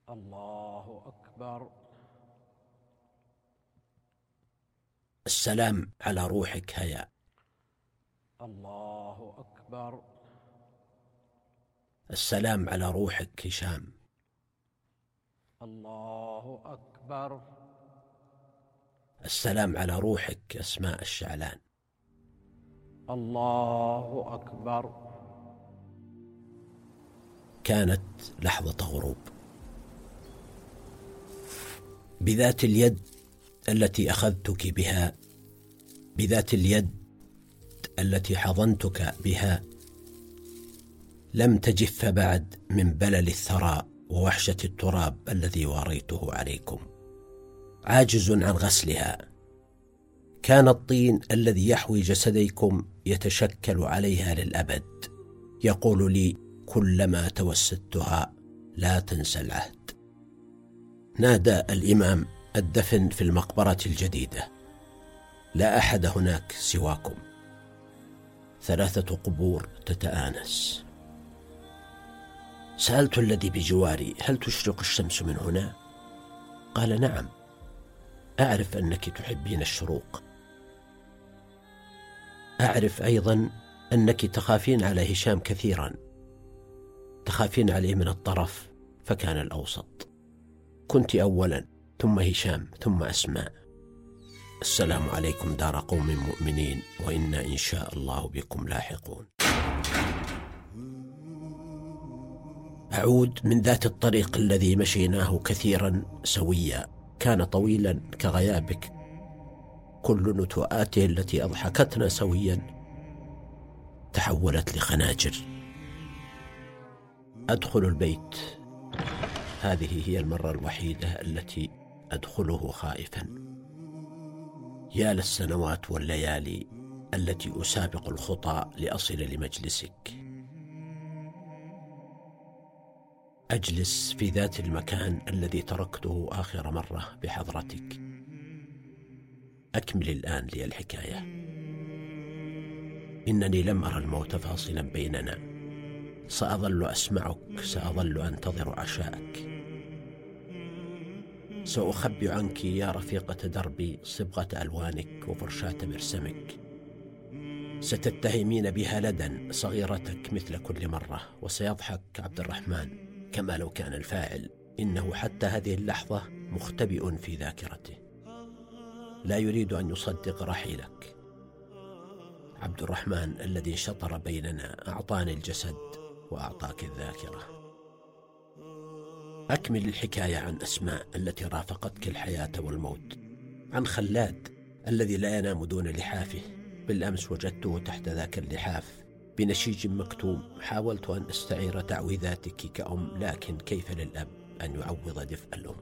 الله أكبر. السلام على روحك هيا. الله أكبر. السلام على روحك هشام. الله أكبر. السلام على روحك أسماء الشعلان. الله أكبر. كانت لحظة غروب. بذات اليد التي أخذتك بها، بذات اليد التي حضنتك بها، لم تجف بعد من بلل الثرى ووحشة التراب الذي واريته عليكم، عاجز عن غسلها. كان الطين الذي يحوي جسديكم يتشكل عليها للأبد، يقول لي كلما توسدتها لا تنسى العهد. نادى الإمام الدفن في المقبرة الجديدة: لا أحد هناك سواكم. 3 قبور تتآنس. سألت الذي بجواري: هل تشرق الشمس من هنا؟ قال: نعم، أعرف أنك تحبين الشروق. أعرف أيضا أنك تخافين على هشام كثيرا، تخافين عليه من الطرف، فكان الأوسط. كنت أولا، ثم هشام، ثم أسماء. السلام عليكم دار قوم مؤمنين، وإنا إن شاء الله بكم لاحقون. أعود من ذات الطريق الذي مشيناه كثيرا سويا، كان طويلا كغيابك، كل نتوءاته التي أضحكتنا سويا تحولت لخناجر. أدخل البيت، هذه هي المرة الوحيدة التي أدخله خائفا. يا للسنوات والليالي التي أسابق الخطى لأصل لمجلسك. أجلس في ذات المكان الذي تركته آخر مرة بحضرتك. أكمل الآن لي الحكاية. إنني لم أرى الموت فاصلا بيننا. سأظل أسمعك، سأظل أنتظر عشاءك. سأخبي عنك يا رفيقة دربي صبغة ألوانك وفرشاة مرسمك. ستتهمين بها لدى صغيرتك مثل كل مرة، وسيضحك عبد الرحمن كما لو كان الفاعل. إنه حتى هذه اللحظة مختبئ في ذاكرته، لا يريد أن يصدق رحيلك. عبد الرحمن الذي انشطر بيننا أعطاني الجسد وأعطاك الذاكرة. أكمل الحكاية عن أسماء التي رافقتك الحياة والموت، عن خلاد الذي لا ينام دون لحافه. بالأمس وجدته تحت ذاك اللحاف بنشيج مكتوم. حاولت أن أستعير تعويذاتك كأم، لكن كيف للأب أن يعوض دفء الأم؟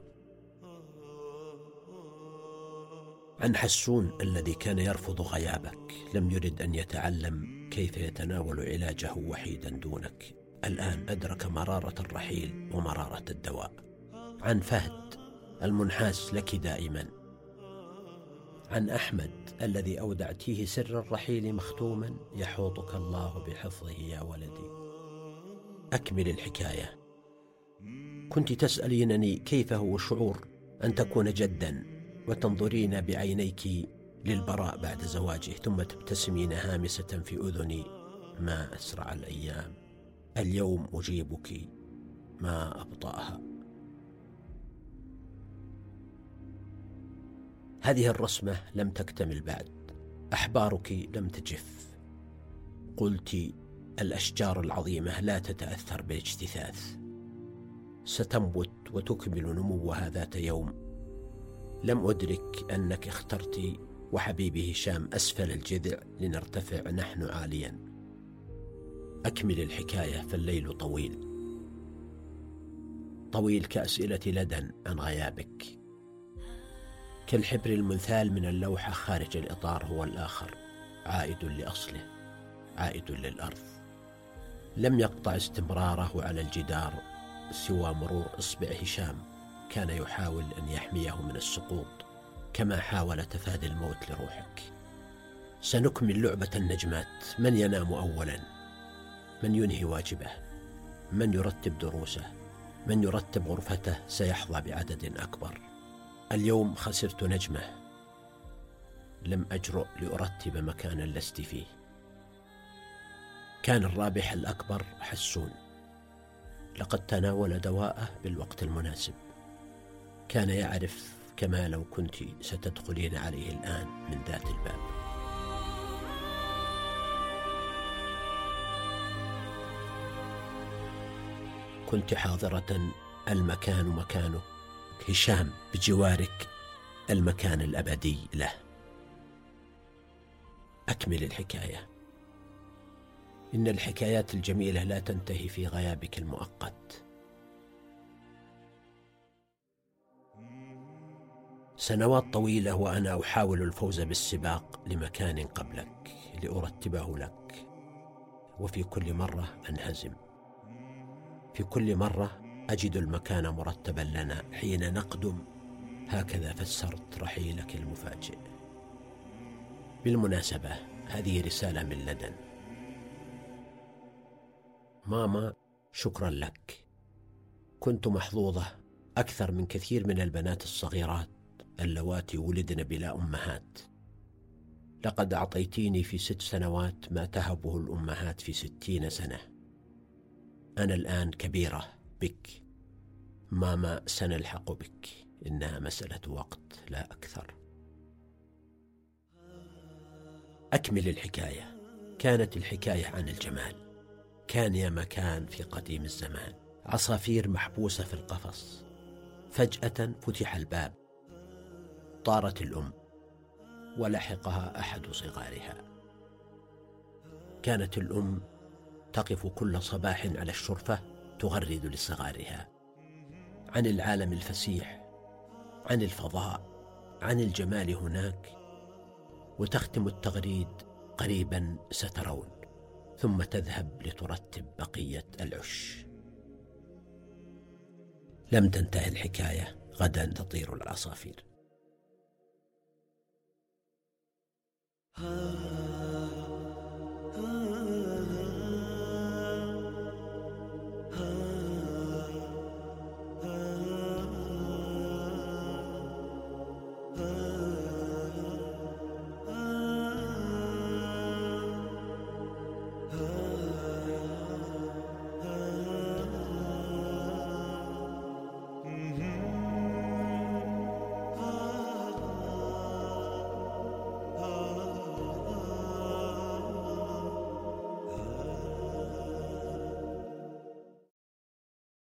عن حسون الذي كان يرفض غيابك، لم يرد أن يتعلم كيف يتناول علاجه وحيدا دونك. الآن أدرك مرارة الرحيل ومرارة الدواء. عن فهد المنحاز لك دائما. عن أحمد الذي أودعتيه سر الرحيل مختوما، يحوطك الله بحفظه يا ولدي. أكمل الحكاية. كنت تسألينني كيف هو الشعور أن تكون جدا وتنظرين بعينيك للبراء بعد زواجه، ثم تبتسمين هامسة في أذني: ما أسرع الأيام، اليوم أجيبك، ما أبطأها. هذه الرسمة لم تكتمل بعد. أحبارك لم تجف. قلت الأشجار العظيمة لا تتأثر بالاجتثاث، ستنبت وتكمل نموها ذات يوم. لم أدرك أنك اخترت وحبيبي هشام أسفل الجذع لنرتفع نحن عاليا. أكمل الحكاية، فالليل طويل، طويل كأسئلة لدن عن غيابك. كالحبر المنثال من اللوحة خارج الإطار هو الآخر، عائد لأصله، عائد للأرض. لم يقطع استمراره على الجدار سوى مرور إصبع هشام. كان يحاول أن يحميه من السقوط، كما حاول تفادي الموت لروحك. سنكمل لعبة النجمات. من ينام أولا؟ من ينهي واجبه؟ من يرتب دروسه؟ من يرتب غرفته سيحظى بعدد أكبر. اليوم خسرت نجمة، لم أجرؤ لأرتب مكانا لست فيه. كان الرابح الأكبر حسون، لقد تناول دواءه بالوقت المناسب. كان يعرف كما لو كنت ستدخلين عليه الآن من ذات الباب. كنت حاضرة، المكان مكانك، هشام بجوارك، المكان الأبدي له. أكمل الحكاية. إن الحكايات الجميلة لا تنتهي في غيابك المؤقت. سنوات طويلة وأنا أحاول الفوز بالسباق لمكان قبلك لأرتبه لك، وفي كل مرة أنهزم. في كل مرة أجد المكان مرتبا لنا حين نقدم. هكذا فسرت رحيلك المفاجئ. بالمناسبة، هذه رسالة من لدن. ماما، شكرا لك. كنت محظوظة أكثر من كثير من البنات الصغيرات اللواتي ولدن بلا أمهات. لقد أعطيتيني في 6 سنوات ما تهبه الأمهات في 60 سنة. أنا الآن كبيرة بك ماما، سنلحق بك، إنها مسألة وقت لا أكثر. أكمل الحكاية. كانت الحكاية عن الجمال. كان يا مكان في قديم الزمان عصافير محبوسة في القفص. فجأة فتح الباب، طارت الأم ولحقها أحد صغارها. كانت الأم تقف كل صباح على الشرفة تغرد لصغارها عن العالم الفسيح، عن الفضاء، عن الجمال هناك، وتختم التغريد: قريبا سترون، ثم تذهب لترتب بقية العش. لم تنتهي الحكاية، غدا تطير العصافير.